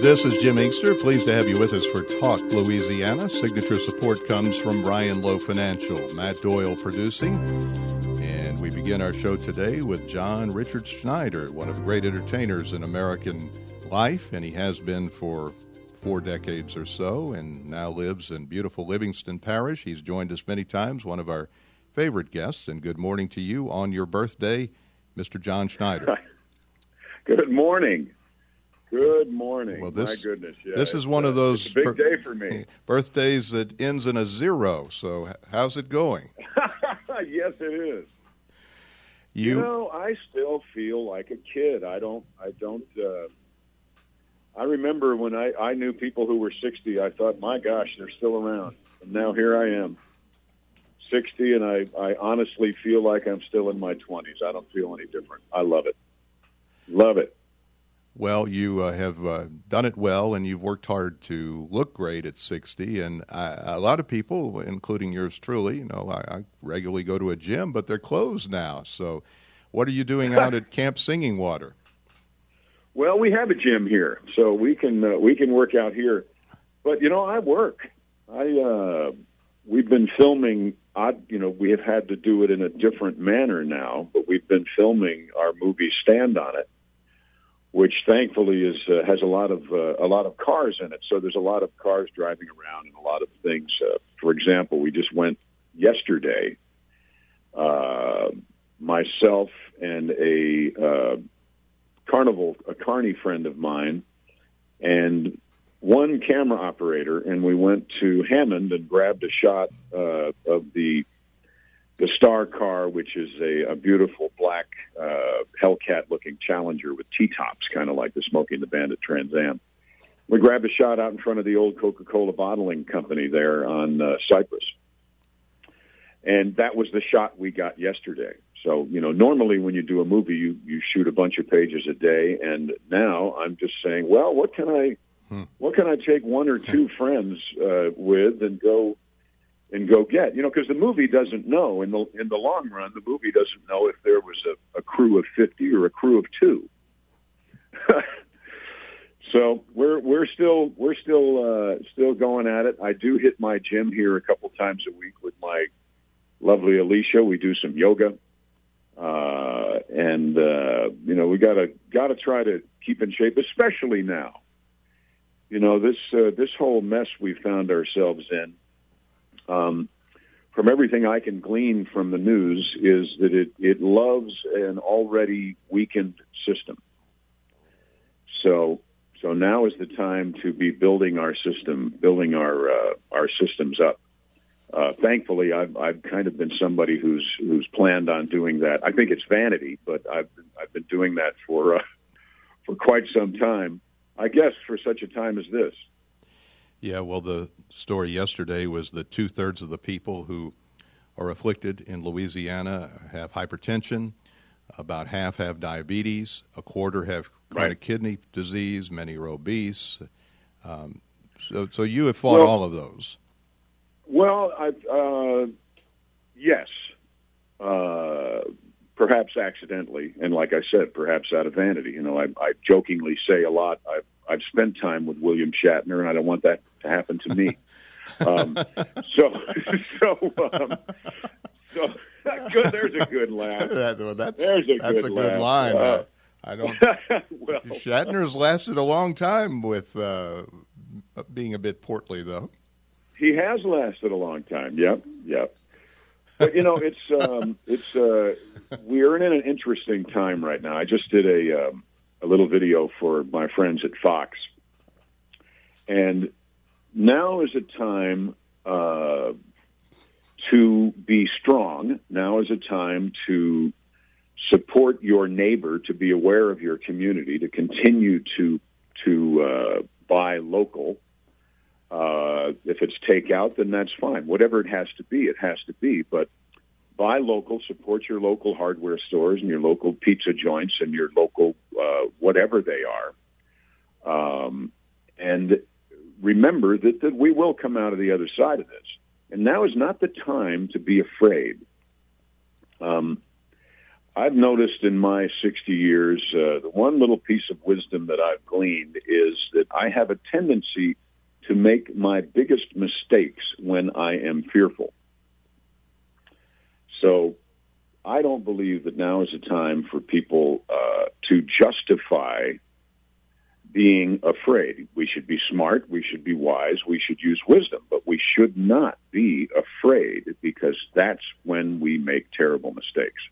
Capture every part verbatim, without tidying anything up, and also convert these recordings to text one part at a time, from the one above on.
This is Jim Inkster. Pleased to have you with us for Talk Louisiana. Signature support comes from Brian Lowe Financial, Matt Doyle producing. And we begin our show today with John Richard Schneider, one of the great entertainers in American life, and he has been for four decades or so, and now lives in beautiful Livingston Parish. He's joined us many times, one of our favorite guests, and good morning to you on your birthday, Mister John Schneider. Good morning. Good morning. Well, this, My goodness, yeah. This is one uh, of those it's a big day for me. Birthdays that ends in a zero. So how's it going? Yes, it is. You, you know, I still feel like a kid. I don't, I don't, uh, I remember when I, I knew people who were sixty, I thought, my gosh, they're still around. And now here I am, sixty, and I, I honestly feel like I'm still in my twenties. I don't feel any different. I love it. Love it. Well, you uh, have uh, done it well, and you've worked hard to look great at sixty. And I, a lot of people, including yours truly, you know, I, I regularly go to a gym, but they're closed now. So what are you doing out at Camp Singing Water? Well, we have a gym here, so we can uh, we can work out here. But, you know, I work. I uh, We've been filming, I, you know, we have had to do it in a different manner now, but we've been filming our movie Stand On It, which thankfully is uh, has a lot of uh, a lot of cars in it. So there's a lot of cars driving around and a lot of things. Uh, for example, we just went yesterday, uh, myself and a uh, carnival, a carny friend of mine, and one camera operator, and we went to Hammond and grabbed a shot uh, of the the Star car, which is a, a beautiful black uh, Hellcat-looking Challenger with T-tops, kind of like the Smokey and the Bandit Trans Am. We grabbed a shot out in front of the old Coca-Cola bottling company there on uh, Cypress. And that was the shot we got yesterday. So, you know, normally when you do a movie, you, you shoot a bunch of pages a day. And now I'm just saying, well, what can I, hmm. what can I take one or two friends uh, with and go and go get, you know, because the movie doesn't know in the in the long run. The movie doesn't know if there was a, a crew of fifty or a crew of two. So we're we're still we're still uh, still going at it. I do hit my gym here a couple times a week with my lovely Alicia. We do some yoga, uh, and uh, you know we gotta gotta try to keep in shape, especially now. You know this uh, this whole mess we found ourselves in. Um, from everything I can glean from the news is that it, it loves an already weakened system. So, so now is the time to be building our system, building our, uh, our systems up. Uh, thankfully, I've, I've kind of been somebody who's, who's planned on doing that. I think it's vanity, but I've been, I've been doing that for, uh, for quite some time, I guess for such a time as this. Yeah, well, the story yesterday was that two-thirds of the people who are afflicted in Louisiana have hypertension, about half have diabetes, a quarter have chronic right. kidney disease, many are obese. Um, so, so you have fought well, all of those. Well, I, uh, yes, uh, perhaps accidentally, and like I said, perhaps out of vanity. You know, I, I jokingly say a lot, I've, I've spent time with William Shatner, and I don't want that to happen to me. um, so, so, um, so good, there's a good laugh. That, well, that's there's a that's good a good laugh. line. Uh, I don't. well, Shatner's lasted a long time with uh, being a bit portly, though. He has lasted a long time. Yep, yep. But you know, it's um, it's uh, we're in an interesting time right now. I just did a um, a little video for my friends at Fox, and now is a time uh, to be strong. Now is a time to support your neighbor, to be aware of your community, to continue to to uh, buy local. Uh, if it's takeout, then that's fine. Whatever it has to be, it has to be. But buy local, support your local hardware stores and your local pizza joints and your local uh, whatever they are. Um, and remember that, that we will come out of the other side of this. And now is not the time to be afraid. Um, I've noticed in my sixty years, uh, the one little piece of wisdom that I've gleaned is that I have a tendency to make my biggest mistakes when I am fearful. So I don't believe that now is a time for people uh, to justify being afraid. We should be smart, we should be wise, we should use wisdom, but we should not be afraid, because that's when we make terrible mistakes.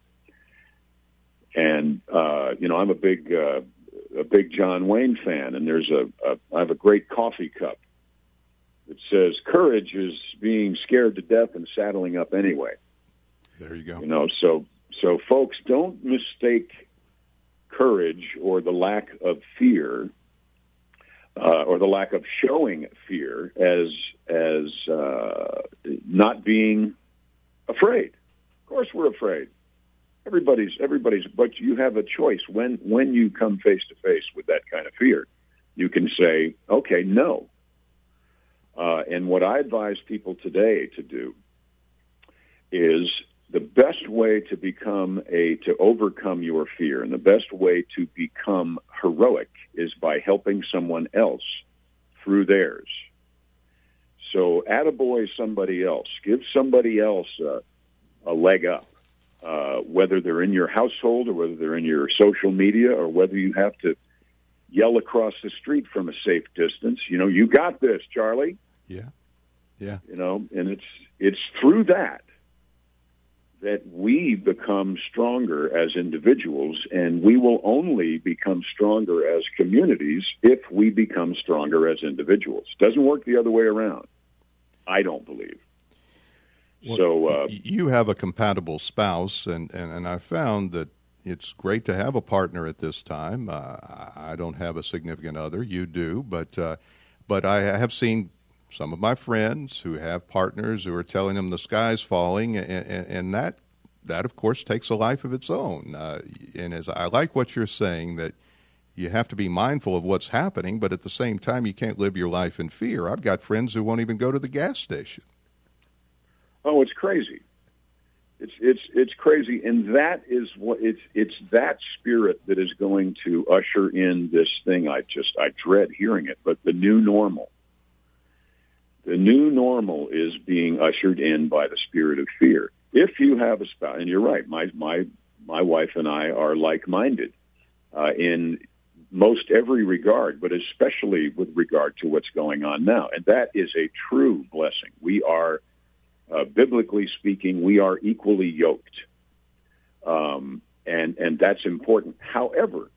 And, uh, you know, I'm a big uh, a big John Wayne fan, and there's a, a I have a great coffee cup that says, "Courage is being scared to death and saddling up anyway." There you go. You know, so so folks, don't mistake courage or the lack of fear uh, or the lack of showing fear as as uh, not being afraid. Of course, we're afraid. Everybody's everybody's, but you have a choice when when you come face to face with that kind of fear. You can say, "Okay, no." Uh, and what I advise people today to do is the best way to become a, to overcome your fear, and the best way to become heroic is by helping someone else through theirs. So attaboy somebody else. Give somebody else a, a leg up, uh, whether they're in your household or whether they're in your social media or whether you have to yell across the street from a safe distance. You know, "You got this, Charlie." Yeah, yeah. You know, and it's it's through that that we become stronger as individuals, and we will only become stronger as communities if we become stronger as individuals. It doesn't work the other way around, I don't believe. Well, so uh, you have a compatible spouse, and, and, and I found that it's great to have a partner at this time. Uh, I don't have a significant other. You do, but uh, but I have seen some of my friends who have partners who are telling them the sky's falling, and, and, and that, that of course, takes a life of its own. Uh, and as I like what you're saying, that you have to be mindful of what's happening, but at the same time, you can't live your life in fear. I've got friends who won't even go to the gas station. Oh, it's crazy. It's it's it's crazy, and that is what it's it's that spirit that is going to usher in this thing. I just I dread hearing it, but the new normal. The new normal is being ushered in by the spirit of fear. If you have a spouse, and you're right, my my my wife and I are like-minded uh, in most every regard, but especially with regard to what's going on now, and that is a true blessing. We are, uh, biblically speaking, we are equally yoked, um, and and that's important. However,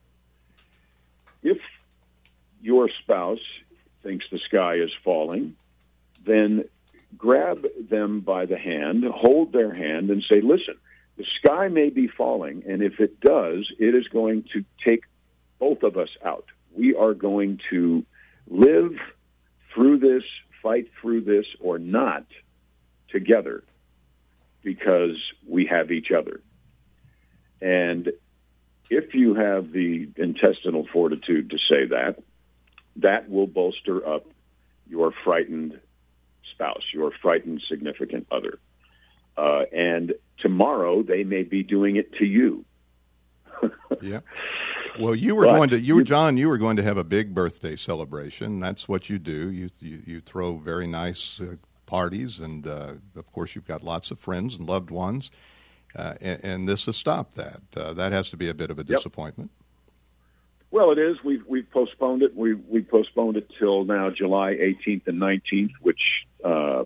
if your spouse thinks the sky is falling, then grab them by the hand, hold their hand, and say, "Listen, the sky may be falling, and if it does, it is going to take both of us out. We are going to live through this, fight through this, or not together, because we have each other." And if you have the intestinal fortitude to say that, that will bolster up your frightened spouse, your frightened significant other. Uh, and tomorrow they may be doing it to you. Yeah. Well, you were but going to, you were, you, John, you were going to have a big birthday celebration. That's what you do. You you, you throw very nice uh, parties, and uh, of course you've got lots of friends and loved ones. Uh, and, and this has stopped that. Uh, that has to be a bit of a disappointment. Yep. Well, it is. We've we've postponed it. We we postponed it till now, July eighteenth and nineteenth, which uh,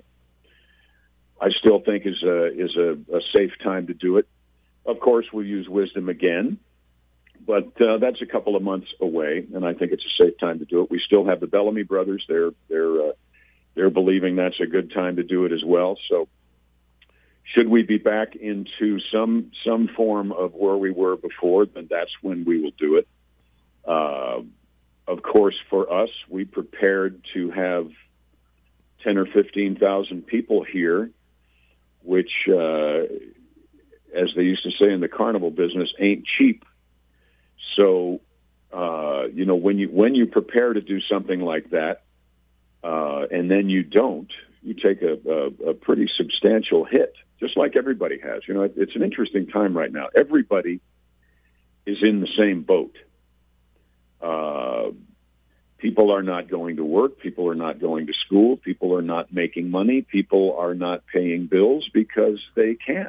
I still think is a is a, a safe time to do it. Of course, we'll use wisdom again, but uh, that's a couple of months away, and I think it's a safe time to do it. We still have the Bellamy brothers. They're they're uh, they're believing that's a good time to do it as well. So, should we be back into some some form of where we were before, then that's when we will do it. Uh, of course, for us, we prepared to have ten or fifteen thousand people here, which, uh, as they used to say in the carnival business, ain't cheap. So, uh, you know, when you when you prepare to do something like that, uh, and then you don't, you take a, a, a pretty substantial hit, just like everybody has. You know, it, it's an interesting time right now. Everybody is in the same boat. Uh, pe- People are not going to work. People are not going to school. People are not making money. People are not paying bills because they can't.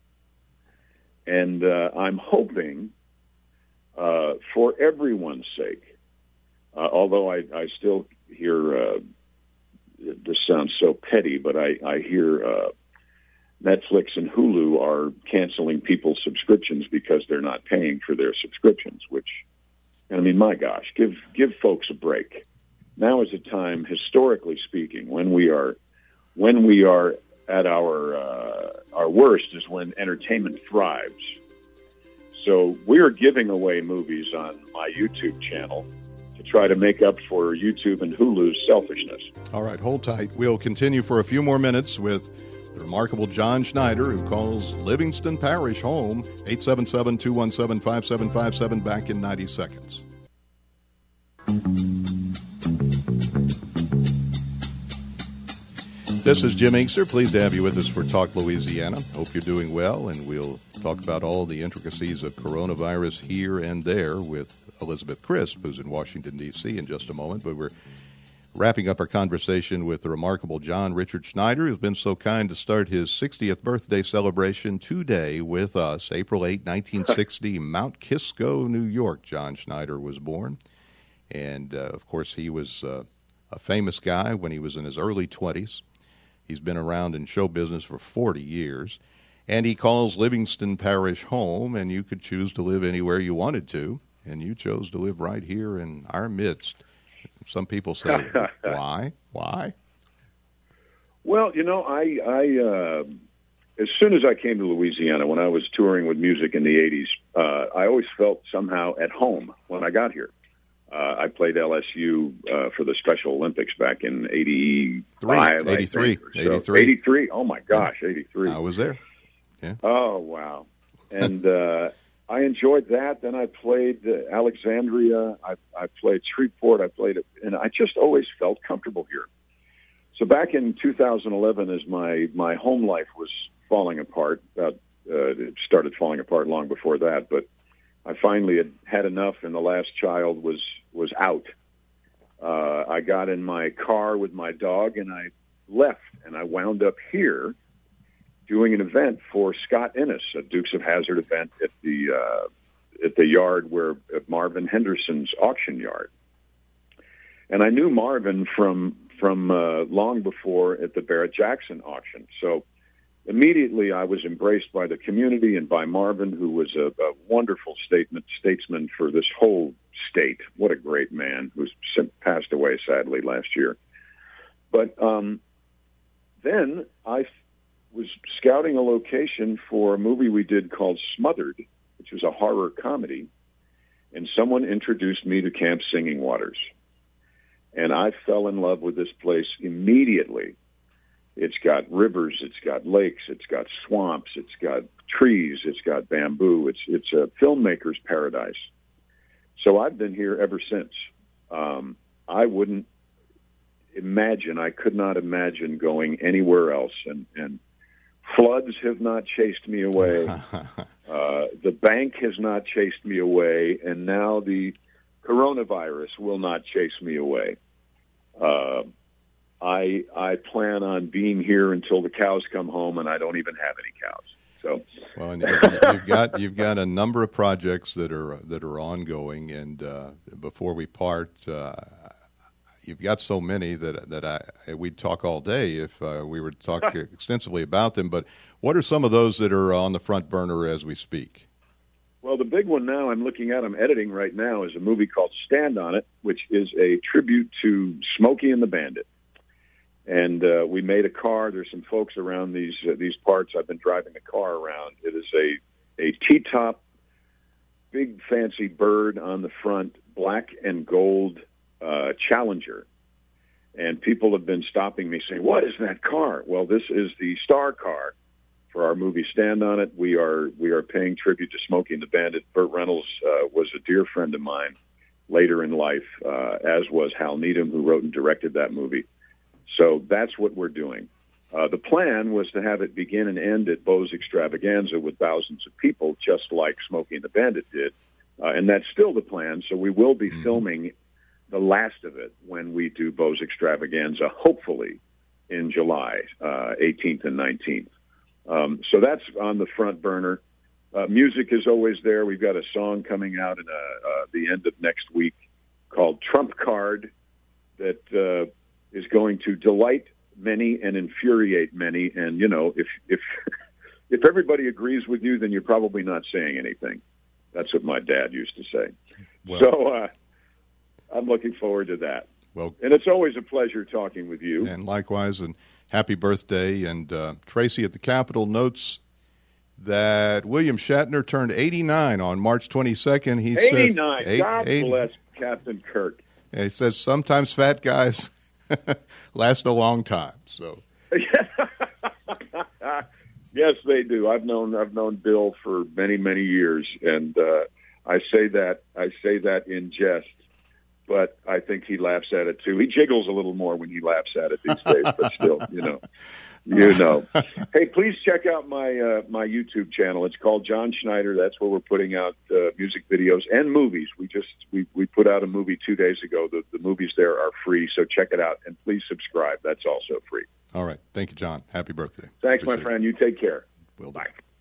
And uh, I'm hoping, uh, for everyone's sake, uh, although I, I still hear, uh, this sounds so petty, but I, I hear uh, Netflix and Hulu are canceling people's subscriptions because they're not paying for their subscriptions, which, I mean, my gosh, give give folks a break. Now is a time, historically speaking, when we are when we are at our uh, our worst is when entertainment thrives. So we are giving away movies on my YouTube channel to try to make up for YouTube and Hulu's selfishness. All right, hold tight. We'll continue for a few more minutes with the remarkable John Schneider, who calls Livingston Parish home. Eight seven seven, two one seven, five seven five seven, back in ninety seconds. This is Jim Inkster. Pleased to have you with us for Talk Louisiana. Hope you're doing well, and we'll talk about all the intricacies of coronavirus here and there with Elizabeth Crisp, who's in Washington, D C in just a moment. But we're wrapping up our conversation with the remarkable John Richard Schneider, who's been so kind to start his sixtieth birthday celebration today with us. April eighth, nineteen sixty, Mount Kisco, New York, John Schneider was born. And, uh, of course, he was uh, a famous guy when he was in his early twenties. He's been around in show business for forty years. And he calls Livingston Parish home, and you could choose to live anywhere you wanted to. And you chose to live right here in our midst. Some people say, why? Why? Well, you know, I, I uh, as soon as I came to Louisiana, when I was touring with music in the eighties, uh, I always felt somehow at home when I got here. Uh, I played L S U uh, for the Special Olympics back in eighty-five, eighty-three, I think, so. eighty-three. eighty-three, oh my gosh, eighty-three. I was there. Yeah. Oh, wow. And uh, I enjoyed that. Then I played uh, Alexandria. I, I played Shreveport. I played it, and I just always felt comfortable here. So back in two thousand eleven, as my, my home life was falling apart, about, uh, it started falling apart long before that, but I finally had had enough, and the last child was, was out. Uh, I got in my car with my dog, and I left, and I wound up here doing an event for Scott Innes, a Dukes of Hazzard event at the uh, at the yard where at Marvin Henderson's auction yard. And I knew Marvin from from uh, long before at the Barrett Jackson auction. So immediately I was embraced by the community and by Marvin, who was a, a wonderful statement, statesman for this whole state. What a great man, who's passed away sadly last year. But um, then I was scouting a location for a movie we did called Smothered, which was a horror comedy, and someone introduced me to Camp Singing Waters. And I fell in love with this place immediately. It's got rivers, it's got lakes, it's got swamps, it's got trees, it's got bamboo. It's it's a filmmaker's paradise. So I've been here ever since. Um, I wouldn't imagine, I could not imagine going anywhere else. And, and floods have not chased me away. Uh, the bank has not chased me away. And now the coronavirus will not chase me away. Uh, I I plan on being here until the cows come home, and I don't even have any cows. So, well, and you've got you've got a number of projects that are that are ongoing, and uh, before we part, uh, you've got so many that that I we'd talk all day if uh, we were to talk extensively about them. But what are some of those that are on the front burner as we speak? Well, the big one now I'm looking at, I'm editing right now, is a movie called Stand on It, which is a tribute to Smokey and the Bandit. And uh, we made a car. There's some folks around these uh, these parts. I've been driving the car around. It is a, a T-top, big fancy bird on the front, black and gold uh, Challenger. And people have been stopping me saying, what is that car? Well, this is the star car for our movie Stand on It. We are we are paying tribute to Smokey and the Bandit. Burt Reynolds uh, was a dear friend of mine later in life, uh, as was Hal Needham, who wrote and directed that movie. So that's what we're doing. Uh, the plan was to have it begin and end at Beau's Extravaganza with thousands of people, just like Smokey and the Bandit did. Uh, and that's still the plan. So we will be mm-hmm. filming the last of it when we do Bo's Extravaganza, hopefully in July, uh, eighteenth and nineteenth. Um, so that's on the front burner. Uh, music is always there. We've got a song coming out in uh, uh, the end of next week called Trump Card that uh, is going to delight many and infuriate many. And, you know, if if if everybody agrees with you, then you're probably not saying anything. That's what my dad used to say. Well, so uh, I'm looking forward to that. Well, and it's always a pleasure talking with you. And likewise, and happy birthday. And uh, Tracy at the Capitol notes that William Shatner turned eighty-nine on March twenty-second. He eighty-nine. Says, God eighty, bless Captain Kirk. He says sometimes fat guys last a long time. So yes, they do. I've known I've known Bill for many many years, and uh, I say that I say that in jest. But I think he laughs at it, too. He jiggles a little more when he laughs at it these days, but still, you know. You know. Hey, please check out my uh, my YouTube channel. It's called John Schneider. That's where we're putting out uh, music videos and movies. We just we, we put out a movie two days ago. The, the movies there are free, so check it out. And please subscribe. That's also free. All right. Thank you, John. Happy birthday. Thanks, Appreciate my friend. It. You take care. Will do. Bye.